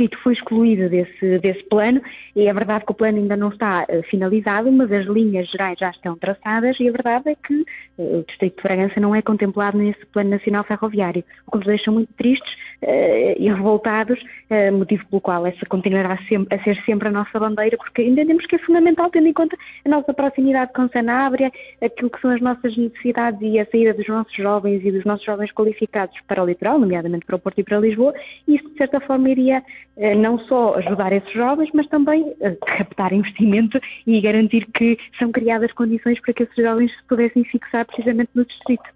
distrito foi excluído desse plano, e é verdade que o plano ainda não está finalizado, mas as linhas gerais já estão traçadas, e a verdade é que o distrito de Bragança não é contemplado nesse Plano Nacional Ferroviário, o que nos deixa muito tristes e revoltados, motivo pelo qual essa continuará a ser sempre a nossa bandeira, porque entendemos que é fundamental, tendo em conta a nossa proximidade com Sanabria, aquilo que são as nossas necessidades e a saída dos nossos jovens e dos nossos jovens qualificados para o litoral, nomeadamente para o Porto e para Lisboa, e isso de certa forma iria não só ajudar esses jovens, mas também captar investimento e garantir que são criadas condições para que esses jovens se pudessem fixar precisamente no distrito.